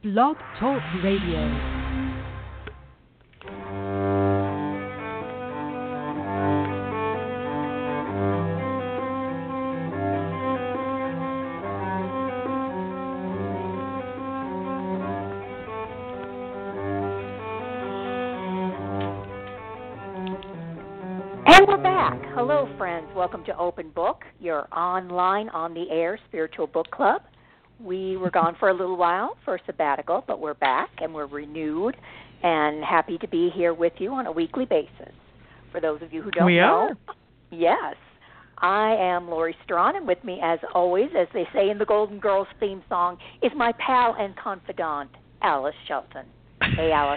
Blog Talk Radio. And we're back. Hello, friends. Welcome to Open Book, your online, on-the-air spiritual book club. We were gone for a little while for a sabbatical, but we're back and we're renewed and happy to be here with you on a weekly basis. For those of you who don't know, yes, I am Lori Strawn, and with me, as always, as they say in the Golden Girls theme song, is my pal and confidant, Alice Shelton. Hey, Alice.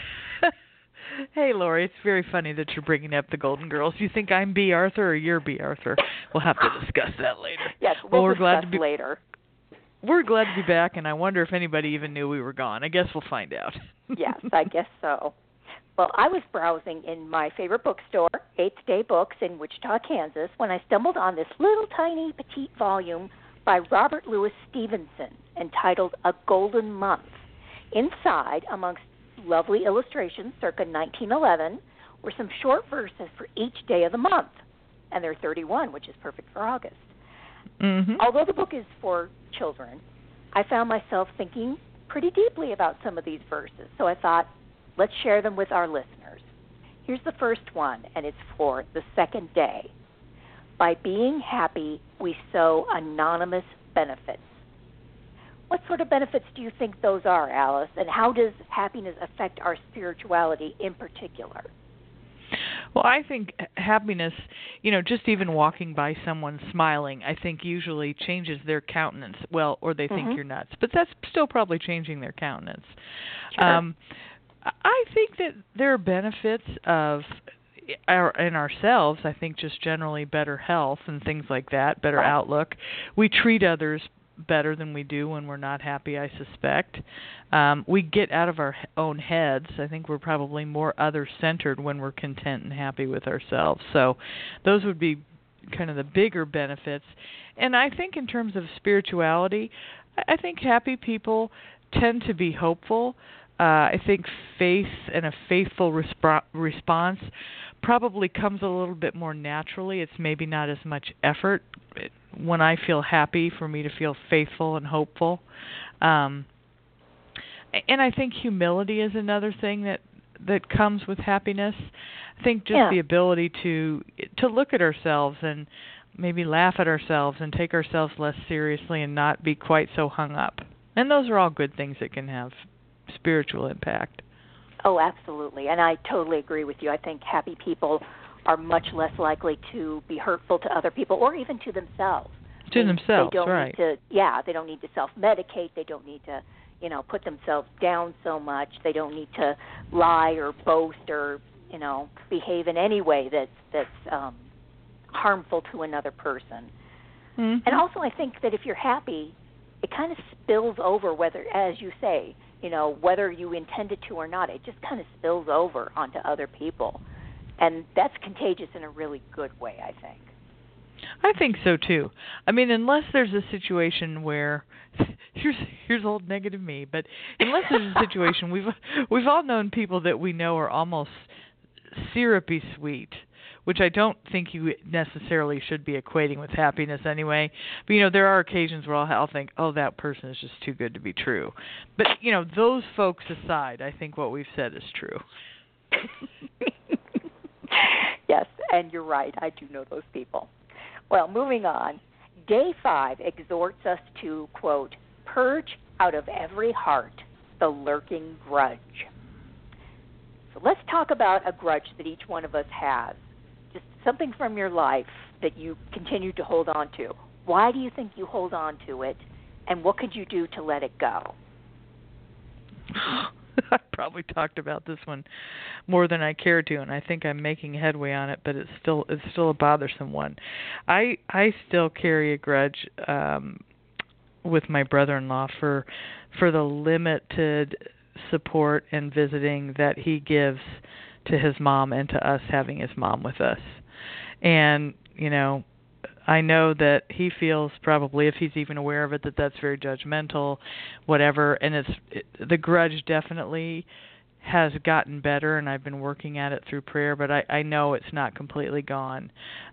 Hey, Lori, it's very funny that you're bringing up the Golden Girls. Do you think I'm B. Arthur or you're B. Arthur? We'll have to discuss that later. Yes, we'll discuss later. We're glad to be back, and I wonder if anybody even knew we were gone. I guess we'll find out. Yes, I guess so. Well, I was browsing in my favorite bookstore, Eighth Day Books in Wichita, Kansas, when I stumbled on this little tiny petite volume by Robert Louis Stevenson entitled A Golden Month. Inside, amongst lovely illustrations circa 1911, were some short verses for each day of the month, and there are 31, which is perfect for August. Mm-hmm. Although the book is for children, I found myself thinking pretty deeply about some of these verses, so I thought, let's share them with our listeners. Here's the first one, and it's for the second day. By being happy, we sow anonymous benefits. What sort of benefits do you think those are, Alice, and how does happiness affect our spirituality in particular? Well, I think happiness, just even walking by someone smiling, I think usually changes their countenance. Well, or they think you're nuts. But that's still probably changing their countenance. Sure. I think that there are benefits in ourselves, I think just generally better health and things like that, better outlook. We treat others better than we do when we're not happy, I suspect. We get out of our own heads. I think we're probably more other-centered when we're content and happy with ourselves. So those would be kind of the bigger benefits. And I think in terms of spirituality, I think happy people tend to be hopeful. I think faith and a faithful response probably comes a little bit more naturally. It's maybe not as much effort when I feel happy for me to feel faithful and hopeful. And I think humility is another thing that comes with happiness. I think just the ability to look at ourselves and maybe laugh at ourselves and take ourselves less seriously and not be quite so hung up. And those are all good things that can have spiritual impact. Oh, absolutely. And I totally agree with you. I think happy people are much less likely to be hurtful to other people or even to themselves. They don't right. They don't need to self-medicate. They don't need to, put themselves down so much. They don't need to lie or boast or, behave in any way that's harmful to another person. Mm-hmm. And also I think that if you're happy, it kind of spills over whether, as you say, whether you intended to or not, it just kind of spills over onto other people. And that's contagious in a really good way, I think. I think so, too. I mean, unless there's a situation where, here's old negative me, but unless there's a situation, we've all known people that we know are almost syrupy sweet, which I don't think you necessarily should be equating with happiness anyway. But, there are occasions where I'll think, oh, that person is just too good to be true. But, those folks aside, I think what we've said is true. Yes, and you're right. I do know those people. Well, moving on. Day 5 exhorts us to, quote, purge out of every heart the lurking grudge. So let's talk about a grudge that each one of us has. Just something from your life that you continue to hold on to. Why do you think you hold on to it, and what could you do to let it go? I probably talked about this one more than I care to, and I think I'm making headway on it, but it's still a bothersome one. I still carry a grudge with my brother-in-law for the limited support and visiting that he gives to his mom and to us having his mom with us. And, I know that he feels probably, if he's even aware of it, that that's very judgmental, whatever. And the grudge definitely has gotten better, and I've been working at it through prayer, but I know it's not completely gone.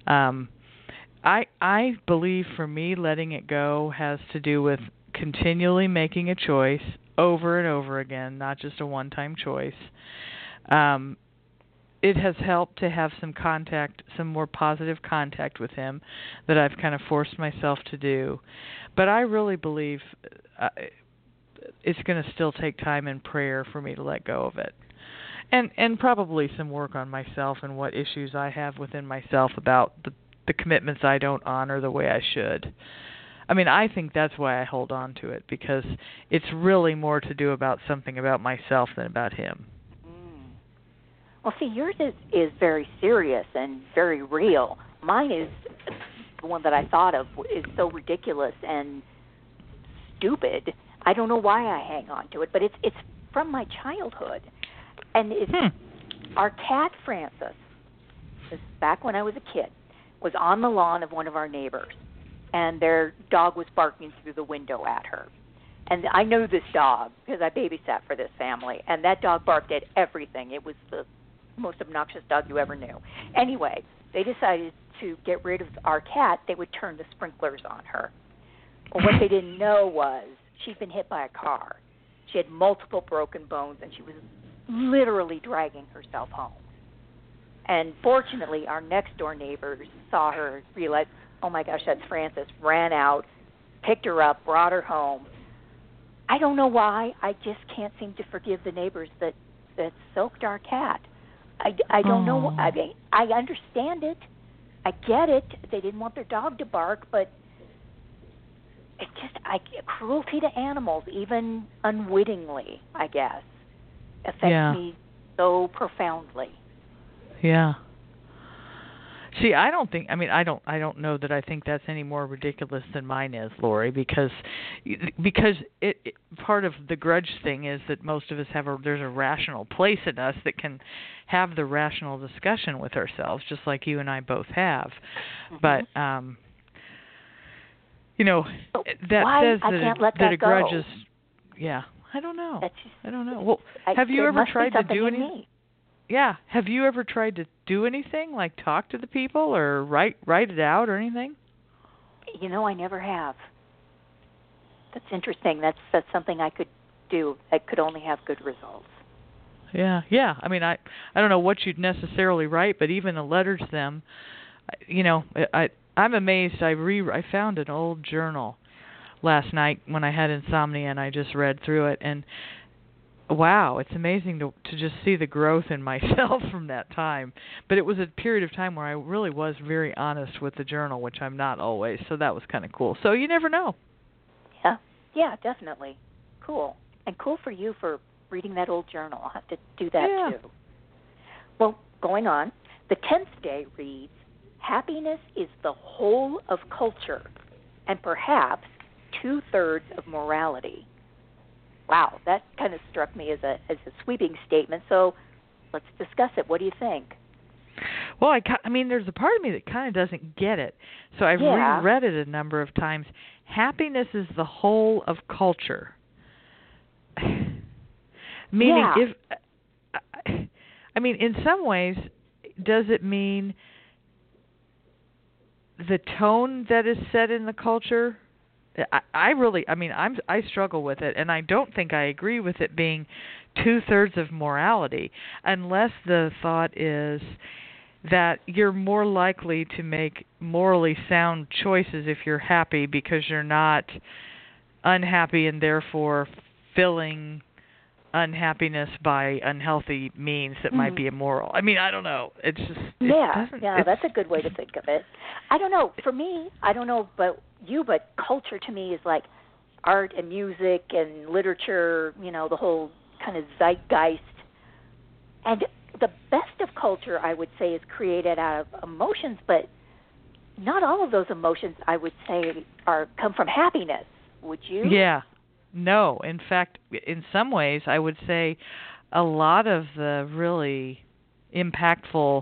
I believe for me, letting it go has to do with continually making a choice over and over again, not just a one-time choice. It has helped to have some contact, some more positive contact with him that I've kind of forced myself to do. But I really believe it's going to still take time and prayer for me to let go of it. And probably some work on myself and what issues I have within myself about the commitments I don't honor the way I should. I mean, I think that's why I hold on to it, because it's really more to do about something about myself than about him. Well, see, yours is very serious and very real. Mine is the one that I thought of is so ridiculous and stupid. I don't know why I hang on to it, but it's from my childhood. And it's our cat, Frances, this is back when I was a kid, was on the lawn of one of our neighbors, and their dog was barking through the window at her. And I knew this dog because I babysat for this family, and that dog barked at everything. It was the most obnoxious dog you ever knew. Anyway, they decided to get rid of our cat. They would turn the sprinklers on her. Well, what they didn't know was she'd been hit by a car. She had multiple broken bones, and she was literally dragging herself home. And fortunately, our next-door neighbors saw her, realized, oh, my gosh, that's Frances, ran out, picked her up, brought her home. I don't know why. I just can't seem to forgive the neighbors that soaked our cat. I don't know. I mean, I understand it. I get it. They didn't want their dog to bark, but it just cruelty to animals, even unwittingly, I guess, affects me so profoundly. Yeah. See, I don't know that I think that's any more ridiculous than mine is, Lori, because it part of the grudge thing is that most of us there's a rational place in us that can have the rational discussion with ourselves, just like you and I both have. But that says that a grudge is, I don't know. I don't know. Well, have you ever tried to do anything? Yeah. Have you ever tried to do anything, like talk to the people or write it out or anything? I never have. That's interesting. That's something I could do. I could only have good results. Yeah. I mean, I don't know what you'd necessarily write, but even a letter to them, I'm amazed. I found an old journal last night when I had insomnia, and I just read through it, and wow, it's amazing to just see the growth in myself from that time. But it was a period of time where I really was very honest with the journal, which I'm not always, so that was kind of cool. So you never know. Yeah, definitely. Cool. And cool for you for reading that old journal. I'll have to do that too. Well, going on, the 10th day reads, happiness is the whole of culture and perhaps 2/3 of morality. Wow, that kind of struck me as a sweeping statement. So let's discuss it. What do you think? Well, I mean, there's a part of me that kind of doesn't get it. So I've reread it a number of times. Happiness is the whole of culture. Meaning, in some ways, does it mean the tone that is set in the culture? I struggle with it, and I don't think I agree with it being 2/3 of morality, unless the thought is that you're more likely to make morally sound choices if you're happy because you're not unhappy and therefore filling unhappiness by unhealthy means that might be immoral. I mean, I don't know. It's just that's a good way to think of it. I don't know. For me, I don't know about you, but culture to me is like art and music and literature, the whole kind of zeitgeist. And the best of culture, I would say, is created out of emotions, but not all of those emotions, I would say, come from happiness. Would you? Yeah. No. In fact, in some ways, I would say a lot of the really impactful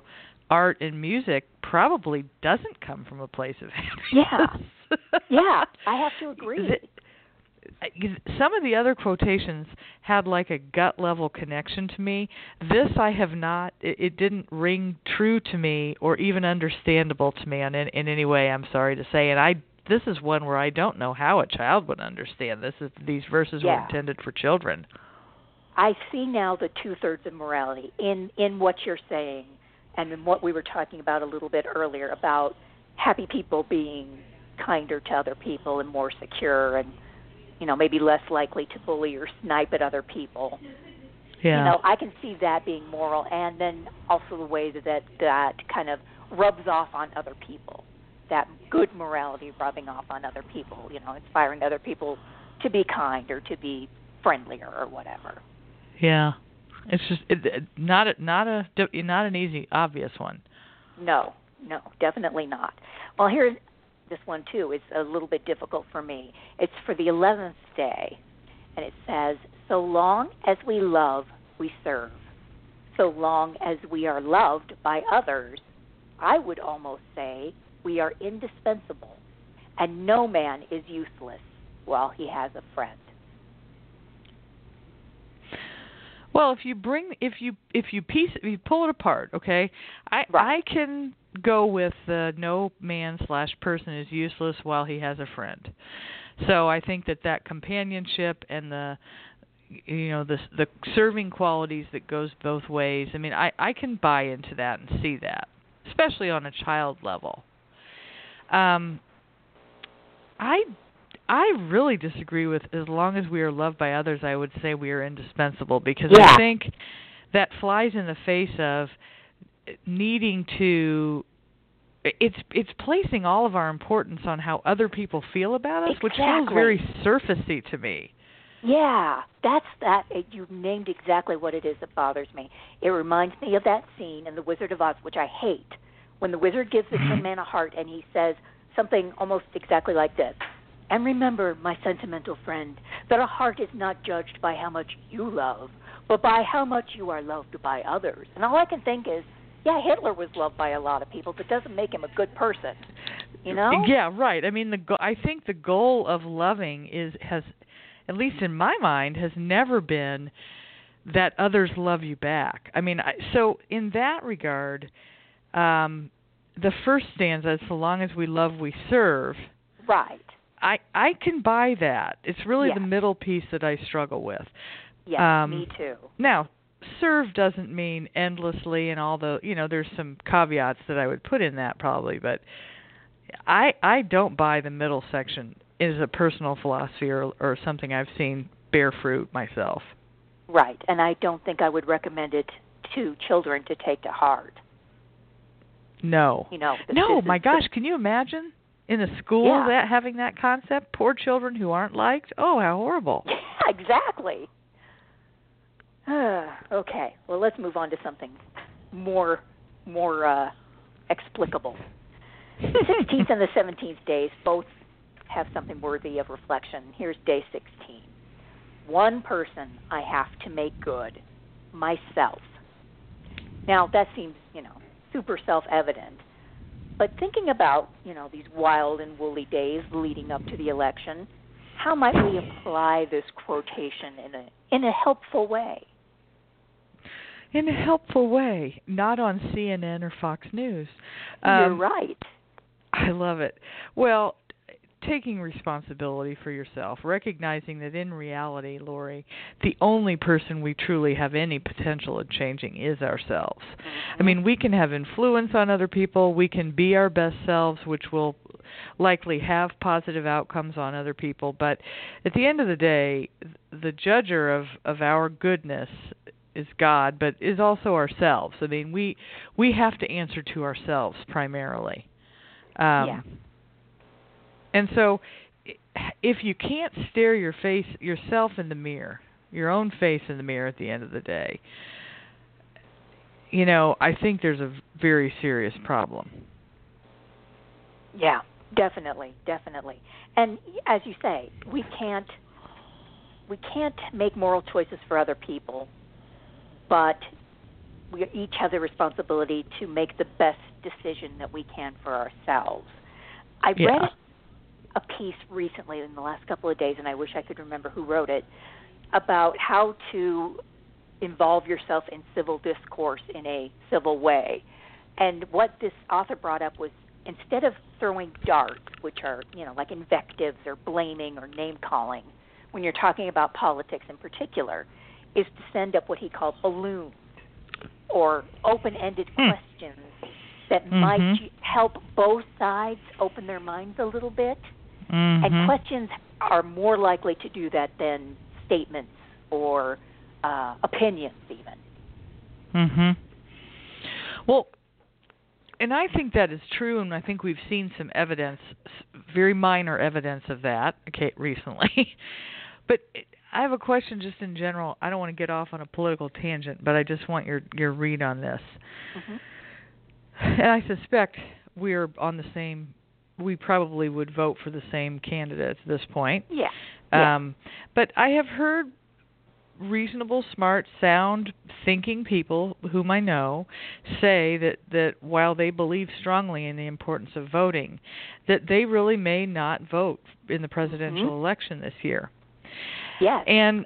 art and music probably doesn't come from a place of happiness. Yeah, I have to agree. Some of the other quotations had like a gut level connection to me. This I have not. It didn't ring true to me or even understandable to me in any way, I'm sorry to say. And this is one where I don't know how a child would understand this. These verses were intended for children. I see now the two-thirds of morality in what you're saying and in what we were talking about a little bit earlier about happy people being kinder to other people and more secure and, maybe less likely to bully or snipe at other people. Yeah. I can see that being moral, and then also the way that kind of rubs off on other people, that good morality rubbing off on other people, inspiring other people to be kind or to be friendlier or whatever. Yeah, it's just not an easy, obvious one. No, definitely not. Well, here's this one too. It's a little bit difficult for me. It's for the 11th day, and it says, "So long as we love, we serve. So long as we are loved by others, I would almost say we are indispensable, and no man is useless while he has a friend." Well, if you pull it apart, okay, I can go with the no man/person is useless while he has a friend. So I think that companionship and the serving qualities that goes both ways. I mean, I can buy into that and see that, especially on a child level. I really disagree with as long as we are loved by others, I would say we are indispensable, because I think that flies in the face of needing to it's placing all of our importance on how other people feel about us, which feels very surfacey to me. Yeah, that's that. You named exactly what it is that bothers me. It reminds me of that scene in The Wizard of Oz, which I hate, when the wizard gives the Tin Man a heart and he says something almost exactly like this. "And remember, my sentimental friend, that a heart is not judged by how much you love, but by how much you are loved by others." And all I can think is, yeah, Hitler was loved by a lot of people, but doesn't make him a good person. Yeah, right. I mean, I think the goal of loving has, at least in my mind, has never been that others love you back. I mean, so in that regard, the first stanza, "So long as we love, we serve." Right. I can buy that. It's really the middle piece that I struggle with. Yeah, me too. Now, serve doesn't mean endlessly, and there's some caveats that I would put in that probably, but I don't buy the middle section as a personal philosophy or something I've seen bear fruit myself. Right, and I don't think I would recommend it to children to take to heart. No. No, my gosh, can you imagine? In a school having that concept, poor children who aren't liked. Oh, how horrible! Yeah, exactly. Okay, well, let's move on to something more explicable. The 16th and the 17th days both have something worthy of reflection. Here's day 16. "One person I have to make good, myself." Now, that seems, super self-evident. But thinking about, these wild and woolly days leading up to the election, how might we apply this quotation in a helpful way? In a helpful way, not on CNN or Fox News. You're right. I love it. Well, taking responsibility for yourself, recognizing that in reality, Lori, the only person we truly have any potential of changing is ourselves. I mean, we can have influence on other people, we can be our best selves, which will likely have positive outcomes on other people, but at the end of the day, the judger of our goodness is God, but is also ourselves. I mean, we have to answer to ourselves primarily. And so if you can't stare yourself in the mirror, your own face in the mirror at the end of the day, I think there's a very serious problem. Yeah, definitely. And as you say, we can't make moral choices for other people, but we each have the responsibility to make the best decision that we can for ourselves. I read a piece recently in the last couple of days, and I wish I could remember who wrote it, about how to involve yourself in civil discourse in a civil way. And what this author brought up was, instead of throwing darts, which are, like invectives or blaming or name-calling, when you're talking about politics in particular, is to send up what he called balloons or open-ended questions that might help both sides open their minds a little bit. And questions are more likely to do that than statements or opinions even. Well, and I think that is true, and I think we've seen some evidence, very minor evidence of that recently. But I have a question just in general. I don't want to get off on a political tangent, but I just want your read on this. And I suspect we're on the same, we probably would vote for the same candidate at this point. But I have heard reasonable, smart, sound, thinking people whom I know say that while they believe strongly in the importance of voting, that they really may not vote in the presidential election this year. And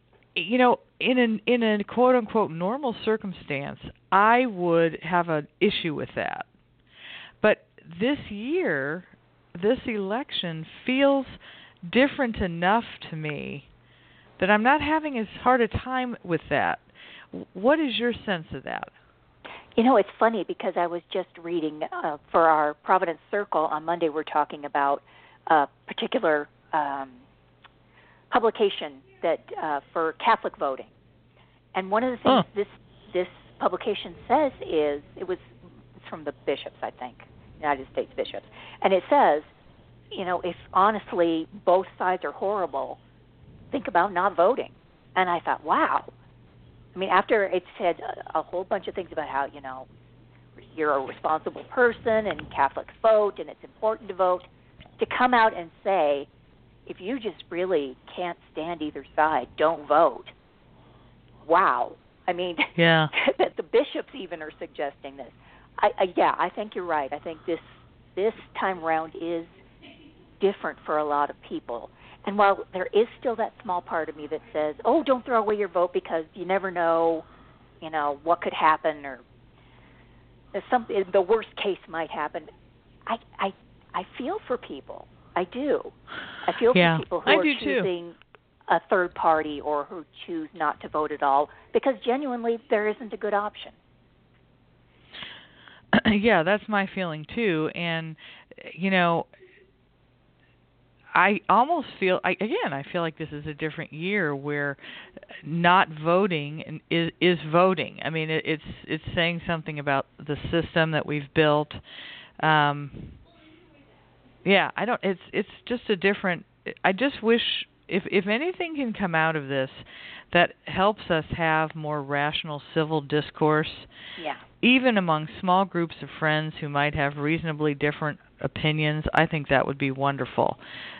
in a quote unquote normal circumstance, I would have an issue with that. But this year, this election feels different enough to me that I'm not having as hard a time with that. What is your sense of that? It's funny because I was just reading for our Providence Circle on Monday. We're talking about a particular publication that for Catholic voting, and one of the things this publication says is it's from the bishops, I think, United States bishops, and it says, if honestly both sides are horrible, think about not voting. And I thought, wow. I mean, after it said a whole bunch of things about how, you're a responsible person and Catholics vote and it's important to vote, to come out and say, if you just really can't stand either side, don't vote. Wow. I mean, that the bishops even are suggesting this. I think you're right. I think this time round is different for a lot of people. And while there is still that small part of me that says, oh, don't throw away your vote because you never know, what could happen or the worst case might happen, I feel for people. I do. I feel for people who are choosing a third party or who choose not to vote at all because genuinely there isn't a good option. Yeah, that's my feeling too. And, I almost feel, I feel like this is a different year where not voting is voting. I mean, it's saying something about the system that we've built. It's just a different. I just wish if anything can come out of this that helps us have more rational civil discourse, even among small groups of friends who might have reasonably different opinions, I think that would be wonderful.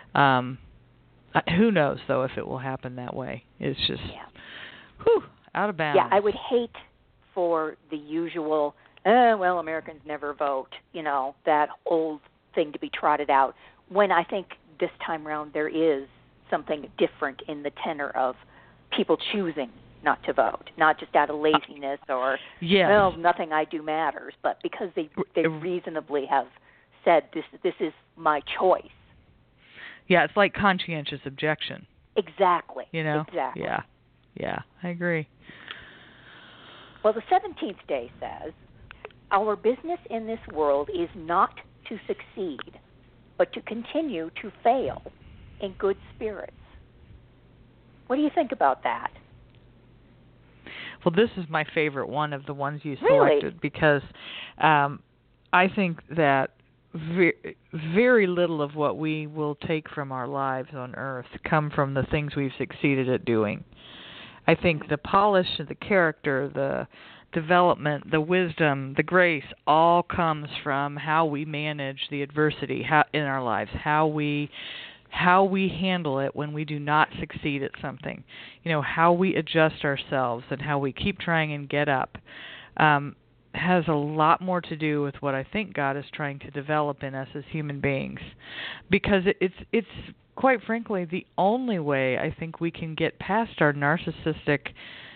Who knows, though, if it will happen that way. It's just, out of bounds. Yeah, I would hate for the usual, Americans never vote, that old thing to be trotted out, when I think this time around there is something different in the tenor of people choosing not to vote, not just out of laziness or, nothing I do matters, but because they reasonably have said, this is my choice. Yeah, it's like conscientious objection. Exactly. Exactly. Yeah, I agree. Well, the 17th day says, our business in this world is not to succeed, but to continue to fail in good spirits. What do you think about that? Well, this is my favorite one of the ones you selected because I think that very little of what we will take from our lives on earth come from the things we've succeeded at doing. I think the polish of the character, the development, the wisdom, the grace all comes from how we manage the adversity in our lives, how we handle it when we do not succeed at something, how we adjust ourselves and how we keep trying and get up. has a lot more to do with what I think God is trying to develop in us as human beings, because it's quite frankly the only way I think we can get past our narcissistic,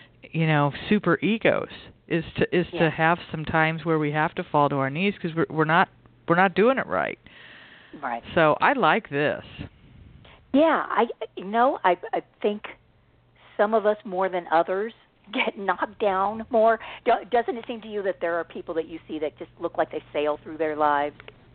super egos is to have some times where we have to fall to our knees because we're not doing it right. Right. So I like this. Yeah, I think some of us more than others get knocked down more. Doesn't it seem to you that there are people that you see that just look like they sail through their lives?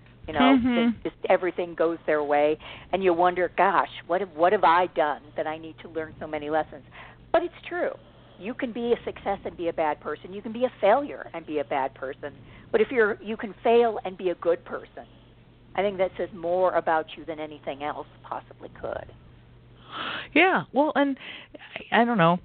Just everything goes their way, and you wonder, gosh, what have I done that I need to learn so many lessons? But it's true. You can be a success and be a bad person. You can be a failure and be a bad person. But if you can fail and be a good person, I think that says more about you than anything else possibly could. Yeah. Well, and I don't know.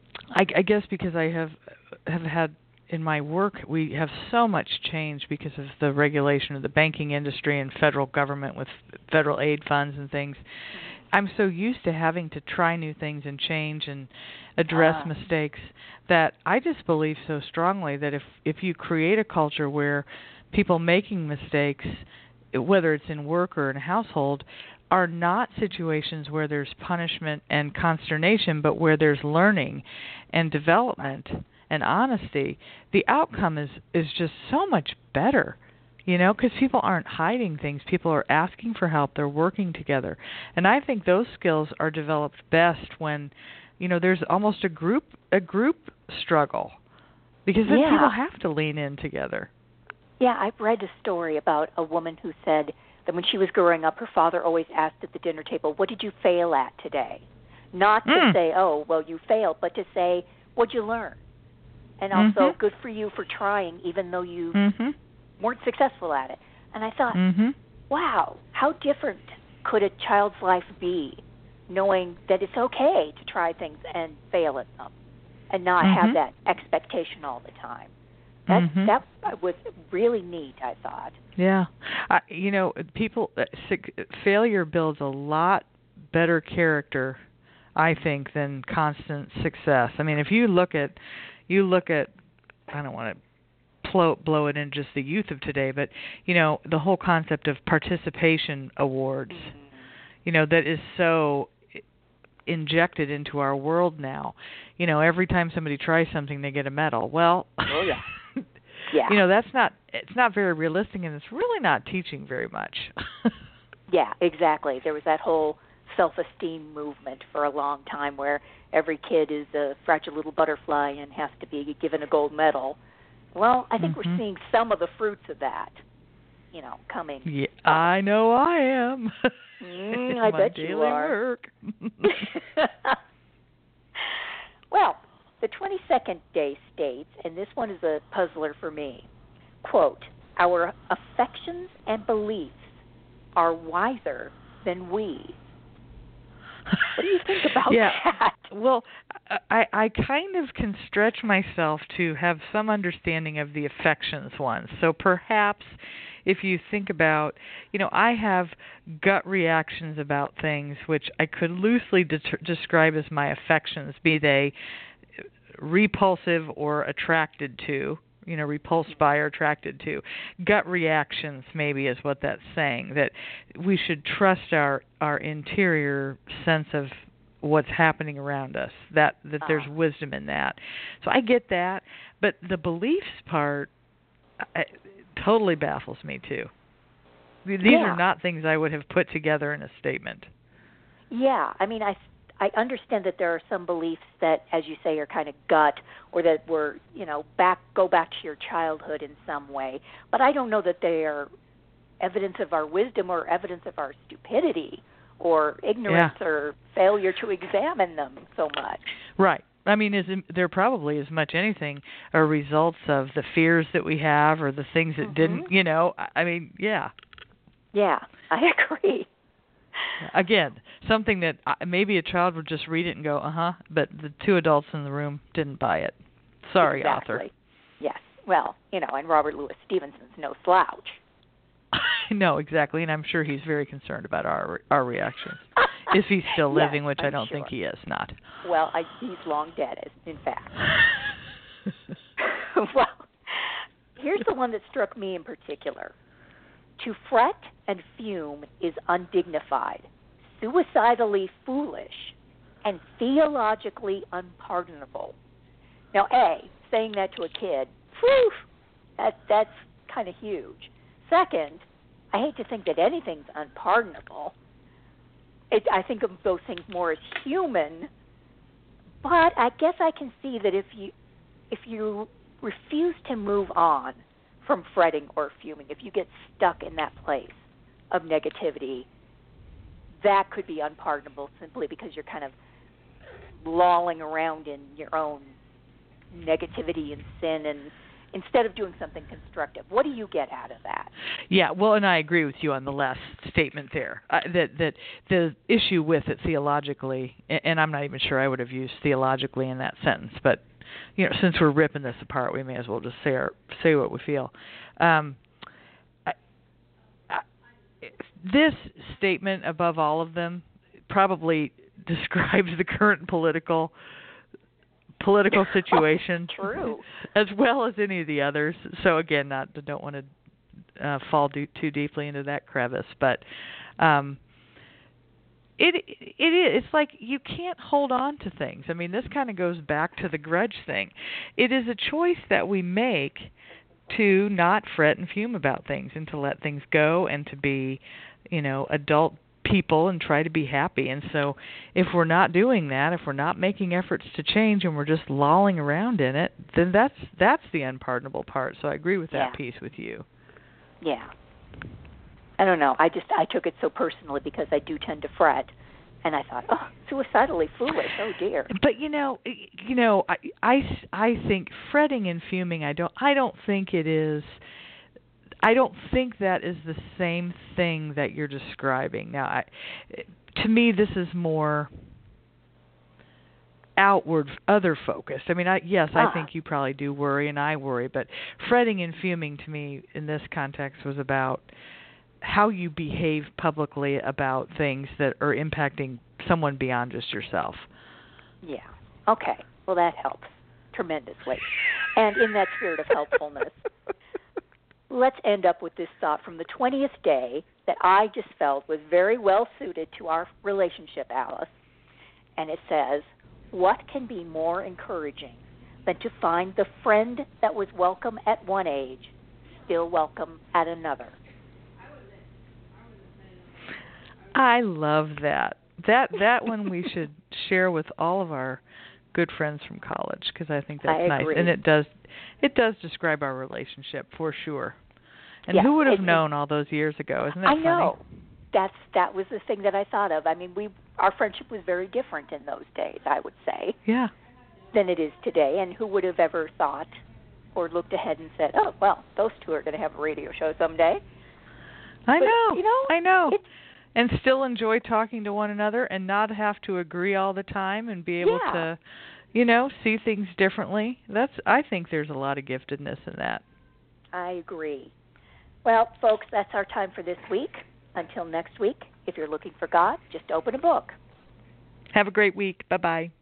I guess because I have had in my work, we have so much change because of the regulation of the banking industry and federal government with federal aid funds and things. I'm so used to having to try new things and change and address mistakes that I just believe so strongly that if you create a culture where people making mistakes, whether it's in work or in a household, are not situations where there's punishment and consternation, but where there's learning and development and honesty, the outcome is just so much better, because people aren't hiding things. People are asking for help. They're working together. And I think those skills are developed best when, there's almost a group struggle, because then people have to lean in together. Yeah, I've read a story about a woman who said that when she was growing up, her father always asked at the dinner table, what did you fail at today? Not to say, oh, well, you failed, but to say, what'd you learn? And also, good for you for trying, even though you weren't successful at it. And I thought, wow, how different could a child's life be, knowing that it's okay to try things and fail at them and not have that expectation all the time. That was really neat, I thought. Yeah. Failure builds a lot better character, I think, than constant success. I mean, if you look at, I don't want to blow it in just the youth of today, but, the whole concept of participation awards, that is so injected into our world now. Every time somebody tries something, they get a medal. Well, yeah. It's not very realistic, and it's really not teaching very much. Yeah, exactly. There was that whole self-esteem movement for a long time where every kid is a fragile little butterfly and has to be given a gold medal. Well, I think we're seeing some of the fruits of that, coming. Yeah, I know I am. I bet you are. Work. Well, the 22nd day states, and this one is a puzzler for me, quote, our affections and beliefs are wiser than we. What do you think about that? Well, I kind of can stretch myself to have some understanding of the affections ones. So perhaps if you think about, I have gut reactions about things which I could loosely describe as my affections, be they repulsive or attracted to, repulsed by or attracted to. Gut reactions maybe is what that's saying, that we should trust our interior sense of what's happening around us, that there's wisdom in that. So I get that, but the beliefs part totally baffles me too. These are not things I would have put together in a statement. Yeah, I mean, I understand that there are some beliefs that, as you say, are kind of gut, or that were, go back to your childhood in some way. But I don't know that they are evidence of our wisdom or evidence of our stupidity or ignorance or failure to examine them so much. Right. I mean, they're probably as much anything are results of the fears that we have or the things that didn't, I mean, yeah. Yeah, I agree. Again, something that maybe a child would just read it and go, but the two adults in the room didn't buy it. Sorry, exactly. Author. Yes. Well, and Robert Louis Stevenson's no slouch. No, exactly, and I'm sure he's very concerned about our reactions. If he's still living, which I don't think he is, not. Well, he's long dead, in fact. Well, here's the one that struck me in particular. To fret and fume is undignified, suicidally foolish, and theologically unpardonable. Now, saying that to a kid, whew, that's kind of huge. Second, I hate to think that anything's unpardonable. I think of those things more as human, but I guess I can see that if you refuse to move on from fretting or fuming, if you get stuck in that place of negativity, that could be unpardonable simply because you're kind of lolling around in your own negativity and sin, and instead of doing something constructive. What do you get out of that? Yeah, well, and I agree with you on the last statement there. That the issue with it theologically, and I'm not even sure I would have used theologically in that sentence, but since we're ripping this apart, we may as well just say what we feel. This statement, above all of them, probably describes the current political situation. True. As well as any of the others. So again, don't want to fall too deeply into that crevice, but it's like you can't hold on to things. I mean, this kind of goes back to the grudge thing. It is a choice that we make to not fret and fume about things and to let things go and to be, adult people and try to be happy. And so if we're not doing that, if we're not making efforts to change and we're just lolling around in it, then that's the unpardonable part. So I agree with that piece with you. Yeah. I don't know. I took it so personally because I do tend to fret, and I thought, suicidally foolish. Oh dear. But I think fretting and fuming. I don't think it is. I don't think that is the same thing that you're describing. Now, to me, this is more outward, other focused. I mean, I think you probably do worry, and I worry. But fretting and fuming to me in this context was about how you behave publicly about things that are impacting someone beyond just yourself. Yeah. Okay. Well, that helps tremendously. And in that spirit of helpfulness, let's end up with this thought from the 20th day that I just felt was very well suited to our relationship, Alice. And it says, what can be more encouraging than to find the friend that was welcome at one age still welcome at another? I love that. That one we should share with all of our good friends from college, because I think that's nice, and it does describe our relationship for sure. And who would have known all those years ago? Isn't that funny? I know. That was the thing that I thought of. I mean, our friendship was very different in those days, I would say. Yeah. Than it is today. And who would have ever thought or looked ahead and said, "Oh, well, those two are going to have a radio show someday." I know. And still enjoy talking to one another and not have to agree all the time and be able to, see things differently. I think there's a lot of giftedness in that. I agree. Well, folks, that's our time for this week. Until next week, if you're looking for God, just open a book. Have a great week. Bye-bye.